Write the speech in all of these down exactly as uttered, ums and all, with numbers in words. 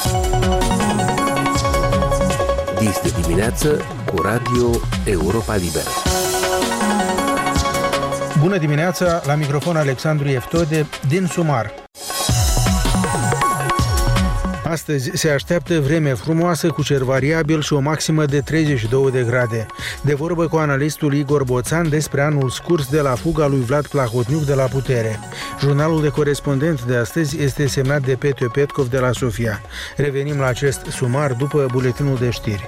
Dis de dimineață cu Radio Europa Liberă. Bună dimineața, la microfon Alexandru Eftode din Sumar. Astăzi se așteaptă vreme frumoasă cu cer variabil și o maximă de treizeci și două de grade. De vorbă cu analistul Igor Boțan despre anul scurs de la fuga lui Vlad Plahotniuc de la putere. Jurnalul de corespondent de astăzi este semnat de Petio Petkov de la Sofia. Revenim la acest sumar după buletinul de știri.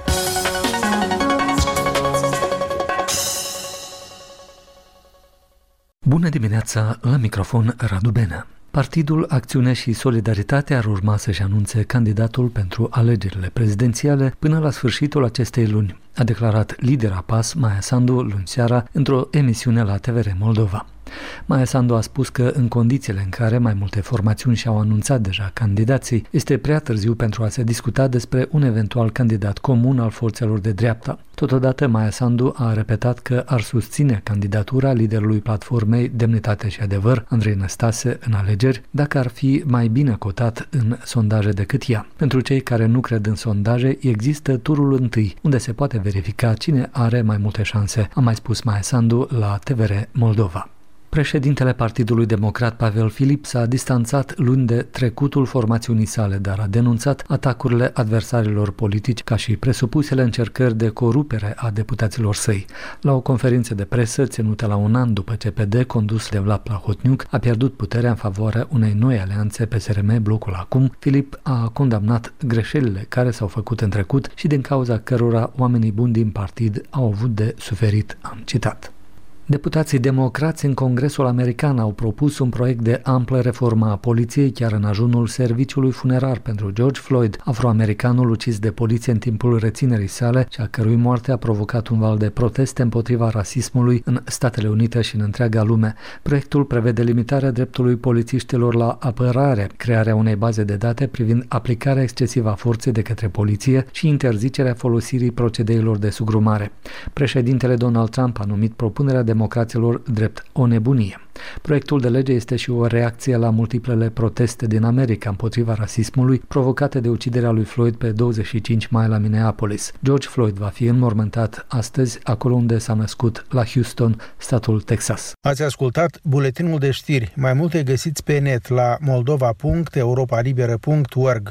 Bună dimineața, la microfon Radu Benea. Partidul Acțiune și Solidaritate ar urma să-și anunțe candidatul pentru alegerile prezidențiale până la sfârșitul acestei luni, a declarat lidera P A S, Maia Sandu, luni seara, într-o emisiune la T V R Moldova. Maia Sandu a spus că în condițiile în care mai multe formațiuni și-au anunțat deja candidații, este prea târziu pentru a se discuta despre un eventual candidat comun al forțelor de dreapta. Totodată, Maia Sandu a repetat că ar susține candidatura liderului platformei Demnitate și Adevăr, Andrei Năstase, în alegeri, dacă ar fi mai bine cotat în sondaje decât ea. Pentru cei care nu cred în sondaje, există turul întâi, unde se poate verifica cine are mai multe șanse, a mai spus Maia Sandu la T V R Moldova. Președintele Partidului Democrat Pavel Filip s-a distanțat luni de trecutul formațiunii sale, dar a denunțat atacurile adversarilor politici ca și presupusele încercări de corupere a deputaților săi. La o conferință de presă ținută la un an după ce P D, condus de Vlad Plahotniuc, a pierdut puterea în favoarea unei noi alianțe P S R M, blocul acum, Filip a condamnat greșelile care s-au făcut în trecut și din cauza cărora oamenii buni din partid au avut de suferit, am citat. Deputații democrați în Congresul American au propus un proiect de amplă reformă a poliției chiar în ajunul serviciului funerar pentru George Floyd, afroamericanul ucis de poliție în timpul reținerii sale și a cărui moarte a provocat un val de proteste împotriva rasismului în Statele Unite și în întreaga lume. Proiectul prevede limitarea dreptului polițiștilor la apărare, crearea unei baze de date privind aplicarea excesivă a forței de către poliție și interzicerea folosirii procedeilor de sugrumare. Președintele Donald Trump a numit propunerea de democraților drept o nebunie. Proiectul de lege este și o reacție la multiplele proteste din America împotriva rasismului provocate de uciderea lui Floyd pe douăzeci și cinci mai la Minneapolis. George Floyd va fi înmormântat astăzi acolo unde s-a născut, la Houston, statul Texas. Ați ascultat buletinul de știri. Mai multe găsiți pe net la moldova punct europa liberă punct org.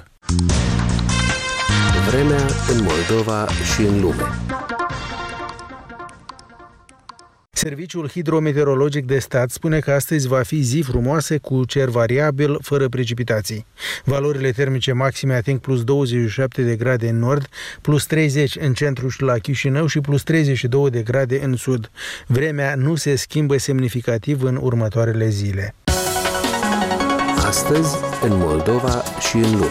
Vremea în Moldova și în lume. Serviciul Hidrometeorologic de Stat spune că astăzi va fi zi frumoasă cu cer variabil, fără precipitații. Valorile termice maxime ating plus douăzeci și șapte de grade în nord, plus treizeci în centru și la Chișinău și plus treizeci și două de grade în sud. Vremea nu se schimbă semnificativ în următoarele zile. Astăzi, în Moldova și în lume.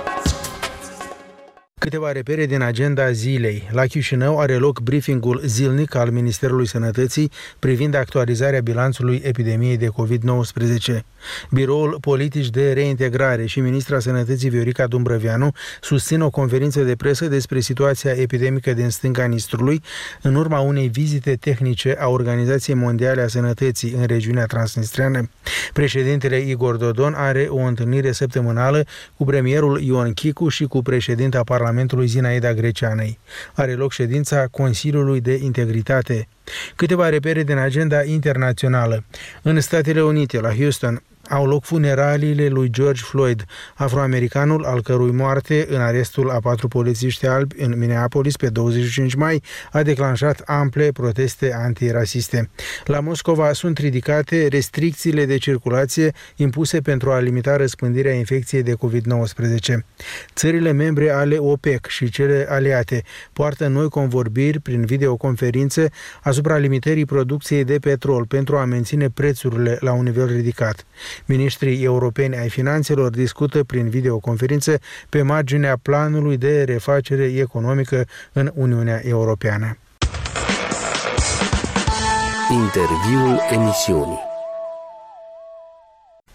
Câteva repere din agenda zilei. La Chișinău are loc briefingul zilnic al Ministerului Sănătății privind actualizarea bilanțului epidemiei de covid nouăsprezece. Biroul Politici de Reintegrare și Ministra Sănătății Viorica Dumbrăveanu susțin o conferință de presă despre situația epidemică din stânga Nistrului în urma unei vizite tehnice a Organizației Mondiale a Sănătății în regiunea transnistreană. Președintele Igor Dodon are o întâlnire săptămânală cu premierul Ion Chicu și cu președinta Parlamentului Zinaida Greceanei. Are loc ședința Consiliului de Integritate. Câteva repere din agenda internațională. În Statele Unite, la Houston, au loc funeraliile lui George Floyd, afroamericanul al cărui moarte în arestul a patru polițiști albi în Minneapolis pe douăzeci și cinci mai a declanșat ample proteste antirasiste. La Moscova sunt ridicate restricțiile de circulație impuse pentru a limita răspândirea infecției de covid nouăsprezece. Țările membre ale OPEC și cele aliate poartă noi convorbiri prin videoconferințe asupra limitării producției de petrol pentru a menține prețurile la un nivel ridicat. Ministrii europeni ai finanțelor discută prin videoconferință pe marginea planului de refacere economică în Uniunea Europeană. Interviul emisiunii.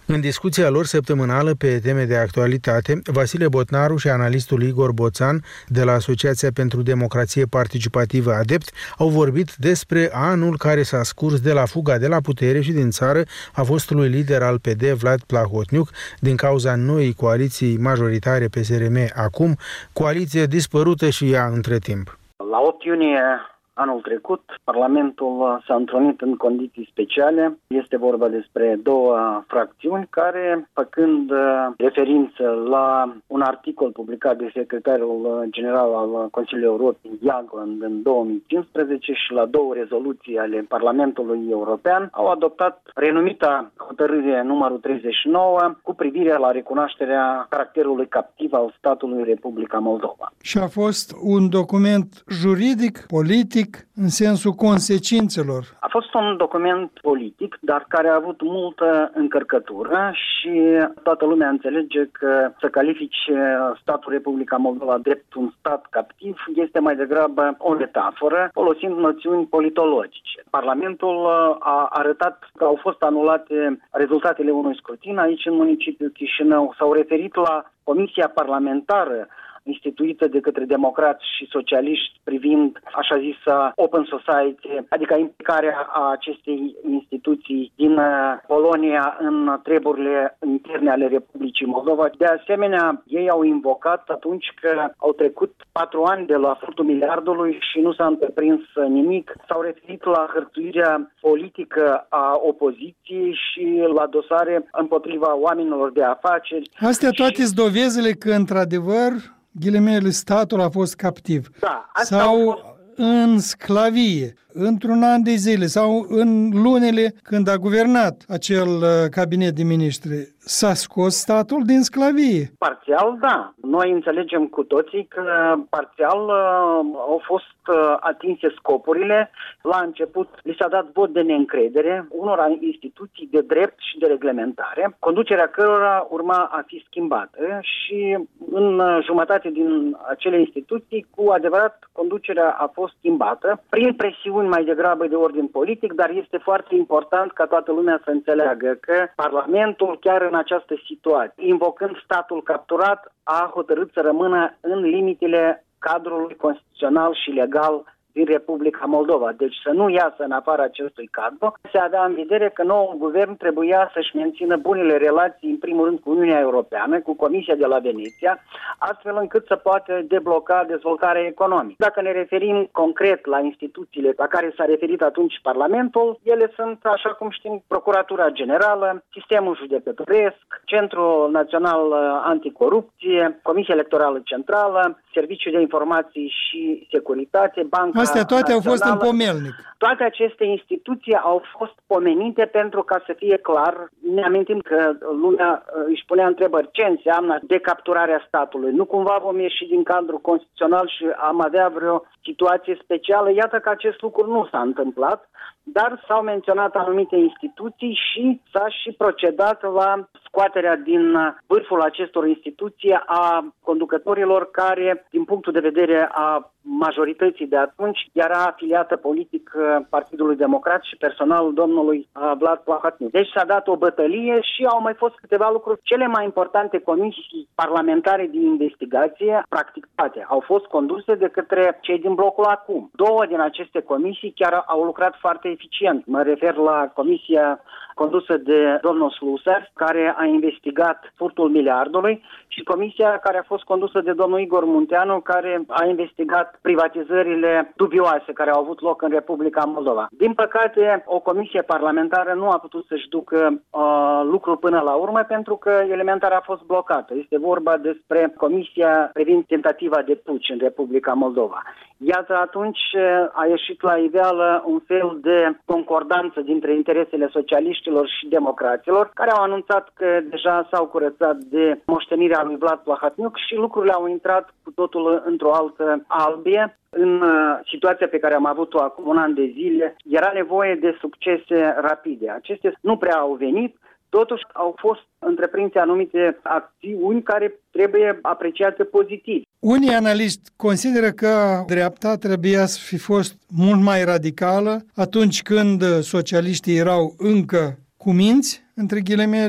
În discuția lor săptămânală pe teme de actualitate, Vasile Botnaru și analistul Igor Boțan de la Asociația pentru Democrație Participativă ADEPT au vorbit despre anul care s-a scurs de la fuga de la putere și din țară a fostului lider al P D, Vlad Plahotniuc, din cauza noii coaliții majoritare P S R M acum, coaliție dispărută și ea între timp. La opt iunie anul trecut, Parlamentul s-a întrunit în condiții speciale. Este vorba despre două fracțiuni care, făcând referință la un articol publicat de secretarul general al Consiliului Europei, Jagland, în două mii cincisprezece și la două rezoluții ale Parlamentului European, au adoptat renumita hotărâre numărul treizeci și nouă cu privire la recunoașterea caracterului captiv al statului Republica Moldova. Și a fost un document juridic, politic, în sensul consecințelor. A fost un document politic, dar care a avut multă încărcătură și toată lumea înțelege că să califice statul Republica Moldova drept un stat captiv este mai degrabă o metaforă, folosind noțiuni politologice. Parlamentul a arătat că au fost anulate rezultatele unui scrutin aici în municipiul Chișinău, s-au referit la Comisia Parlamentară instituită de către democrați și socialiști privind așa zisa Open Society, adică implicarea a acestei instituții din Polonia în treburile interne ale Republicii Moldova. De asemenea, ei au invocat atunci că au trecut patru ani de la furtul miliardului și nu s-a întreprins nimic. S-au referit la hărțuirea politică a opoziției și la dosare împotriva oamenilor de afaceri. Astea toate sunt dovezile că, într-adevăr, ghilimele, statul a fost captiv. Da, sau fost în sclavie, într-un an de zile, sau în lunile când a guvernat acel cabinet de miniștri. S-a scos statul din sclavie. Parțial, da. Noi înțelegem cu toții că parțial uh, au fost uh, atinse scopurile. La început li s-a dat vot de neîncredere unor instituții de drept și de reglementare, conducerea cărora urma a fi schimbată și în uh, jumătate din acele instituții, cu adevărat, conducerea a fost schimbată prin presiuni mai degrabă de ordin politic, dar este foarte important ca toată lumea să înțeleagă că Parlamentul, chiar în această situație, invocând statul capturat, a hotărât să rămână în limitele cadrului constituțional și legal din Republica Moldova. Deci să nu iasă în afara acestui cadru. Se avea în vedere că noul guvern trebuia să-și mențină bunele relații, în primul rând, cu Uniunea Europeană, cu Comisia de la Veneția, astfel încât să poată debloca dezvoltarea economică. Dacă ne referim concret la instituțiile la care s-a referit atunci Parlamentul, ele sunt, așa cum știm, Procuratura Generală, Sistemul Judecătoresc, Centrul Național Anticorupție, Comisia Electorală Centrală, Serviciul de Informații și Securitate, Banca Astea toate Națională. Au fost în pomelnic. Toate aceste instituții au fost pomenite pentru ca să fie clar. Ne amintim că lumea își punea întrebări ce înseamnă decapturarea statului. Nu cumva vom ieși din cadrul constituțional și am avea vreo situație specială? Iată că acest lucru nu s-a întâmplat, dar s-au menționat anumite instituții și s-a și procedat la scoaterea din vârful acestor instituții a conducătorilor care, din punctul de vedere a majorității de atunci, era afiliată politic Partidului Democrat și personal domnului Vlad Plahotniuc. Deci s-a dat o bătălie și au mai fost câteva lucruri. Cele mai importante comisii parlamentare de investigație, practic toate, au fost conduse de către cei din blocul acum. Două din aceste comisii chiar au lucrat foarte eficient. Mă refer la comisia condusă de domnul Slusar, care a investigat furtul miliardului, și comisia care a fost condusă de domnul Igor Munteanu, care a investigat privatizările dubioase care au avut loc în Republica Moldova. Din păcate, o comisie parlamentară nu a putut să-și ducă uh, lucrul până la urmă pentru că elementar a fost blocată. Este vorba despre comisia privind tentativa de puci în Republica Moldova. Iată, atunci a ieșit la iveală un fel de concordanță dintre interesele socialiștilor și democraților, care au anunțat că deja s-au curățat de moștenirea lui Vlad Plahotniuc și lucrurile au intrat cu totul într-o altă albie. În situația pe care am avut-o acum un an de zile, era nevoie de succese rapide. Acestea nu prea au venit. Totuși au fost întreprinse anumite acțiuni care trebuie apreciate pozitiv. Unii analiști consideră că dreapta trebuia să fi fost mult mai radicală atunci când socialiștii erau încă cu minți, între ghilimele,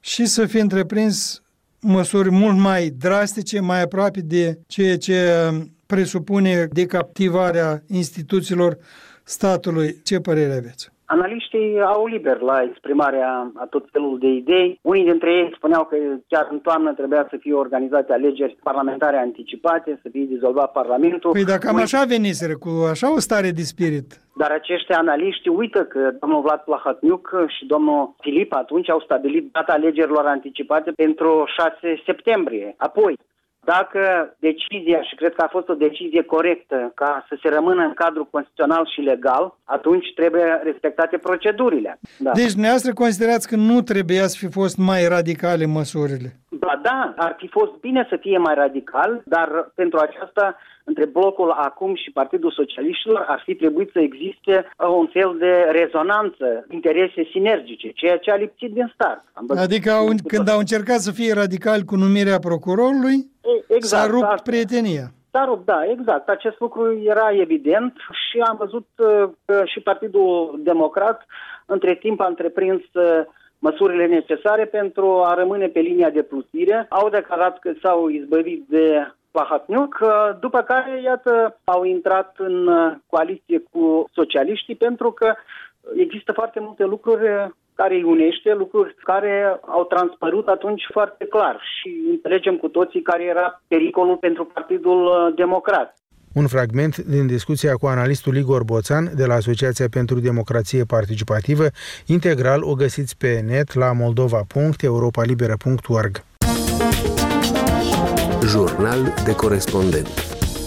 și să fie întreprins măsuri mult mai drastice, mai aproape de ceea ce presupune decaptivarea instituțiilor statului. Ce părere aveți? Analiștii au liber la exprimarea a tot felul de idei. Unii dintre ei spuneau că chiar în toamnă trebuia să fie organizate alegeri parlamentare anticipate, să fie dizolvat Parlamentul. Păi dacă cam așa veniseră, cu așa o stare de spirit. Dar acești analiști uită că domnul Vlad Plahotniuc și domnul Filip atunci au stabilit data alegerilor anticipate pentru șase septembrie. Apoi, dacă decizia, și cred că a fost o decizie corectă, ca să se rămână în cadrul constituțional și legal, atunci trebuie respectate procedurile. Da. Deci, dumneavoastră considerați că nu trebuia să fi fost mai radicale măsurile? Ba da, ar fi fost bine să fie mai radical, dar pentru aceasta, între Blocul Acum și Partidul Socialiștilor, ar fi trebuit să existe un fel de rezonanță, interese sinergice, ceea ce a lipsit din start. Adică au, când au încercat să fie radicali cu numirea procurorului, exact, s-a rupt da, prietenia. S-a rupt, da, exact. Acest lucru era evident și am văzut că și Partidul Democrat între timp a întreprins măsurile necesare pentru a rămâne pe linia de plutire. Au declarat că s-au izbăvit de Plahotniuc, după care, iată, au intrat în coaliție cu socialiștii pentru că există foarte multe lucruri care îi unește, lucruri care au transpărut atunci foarte clar și înțelegem cu toții care era pericolul pentru Partidul Democrat. Un fragment din discuția cu analistul Igor Boțan de la Asociația pentru Democrație Participativă, integral o găsiți pe net la moldova punct europa liberă punct org. Jurnal de corespondent.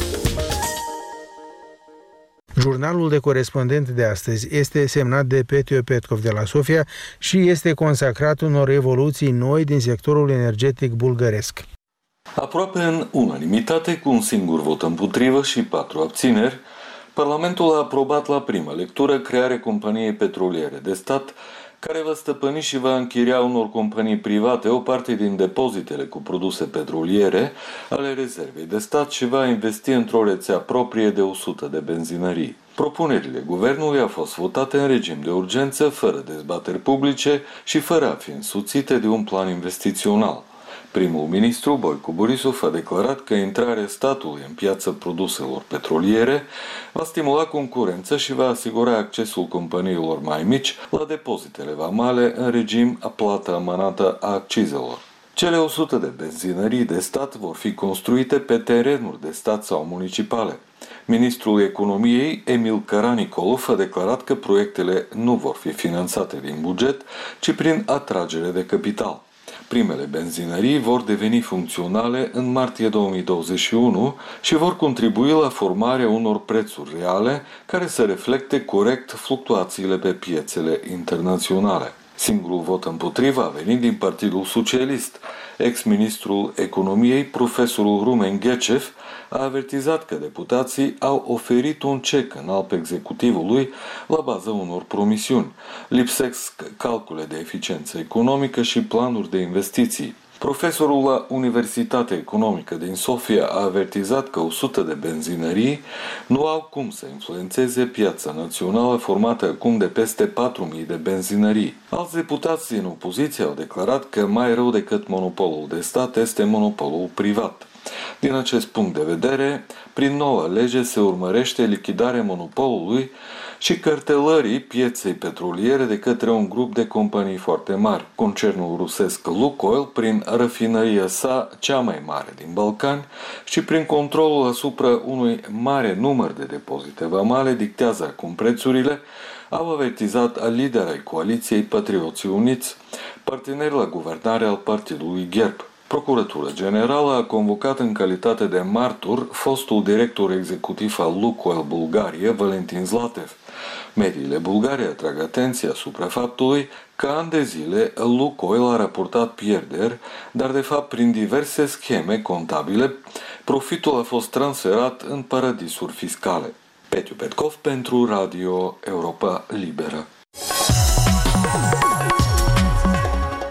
Jurnalul de corespondent de astăzi este semnat de Petio Petkov de la Sofia și este consacrat unor evoluții noi din sectorul energetic bulgăresc. Aproape în unanimitate, cu un singur vot împotrivă și patru abțineri, Parlamentul a aprobat la prima lectură crearea companiei petroliere de stat, care va stăpâni și va închiria unor companii private o parte din depozitele cu produse petroliere ale rezervei de stat și va investi într-o rețea proprie de o sută de benzinării. Propunerile guvernului au fost votate în regim de urgență, fără dezbateri publice și fără a fi însuțite de un plan investițional. Primul ministru, Boicu Borisov, a declarat că intrarea statului în piața produselor petroliere va stimula concurența și va asigura accesul companiilor mai mici la depozitele vamale în regim a plată amânată a accizelor. Cele o sută de benzinării de stat vor fi construite pe terenuri de stat sau municipale. Ministrul Economiei, Emil Karanikolov, a declarat că proiectele nu vor fi finanțate din buget, ci prin atragere de capital. Primele benzinării vor deveni funcționale în martie două mii douăzeci și unu și vor contribui la formarea unor prețuri reale care să reflecte corect fluctuațiile pe piețele internaționale. Singurul vot împotriva a venit din Partidul Socialist. Ex-ministrul Economiei, profesorul Rumen Ghecev, a avertizat că deputații au oferit un cec în alb executivului la baza unor promisiuni. Lipsesc calcule de eficiență economică și planuri de investiții. Profesorul la Universitatea Economică din Sofia a avertizat că o sută de benzinării nu au cum să influențeze piața națională formată acum de peste patru mii de benzinării. Alți deputați din opoziție au declarat că mai rău decât monopolul de stat este monopolul privat. Din acest punct de vedere, prin noua lege se urmărește lichidarea monopolului și cartelării pieței petroliere de către un grup de companii foarte mari. Concernul rusesc Lukoil, prin rafinăria sa cea mai mare din Balcani și prin controlul asupra unui mare număr de depozite vamale, dictează acum prețurile, au avertizat liderii coaliției Patrioții Uniți, partener la guvernare al partidului Gerb. Procuratura Generală a convocat în calitate de martor fostul director executiv al Lukoil Bulgaria, Valentin Zlatev. Mediile bulgare atrag atenția asupra faptului că ani de zile Lukoil a raportat pierderi, dar de fapt prin diverse scheme contabile, profitul a fost transferat în paradisuri fiscale. Petio Petkov pentru Radio Europa Liberă.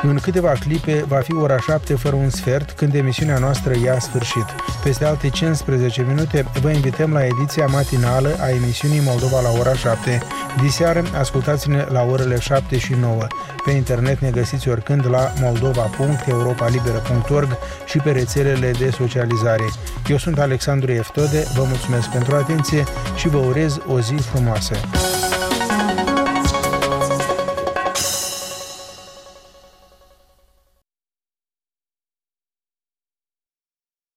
În câteva clipe va fi ora șapte fără un sfert, când emisiunea noastră ia sfârșit. Peste alte cincisprezece minute vă invităm la ediția matinală a emisiunii Moldova la ora șapte. Diseară ascultați-ne la orele șapte și nouă. Pe internet ne găsiți oricând la moldova punct europa liberă punct org și pe rețelele de socializare. Eu sunt Alexandru Eftode, vă mulțumesc pentru atenție și vă urez o zi frumoasă.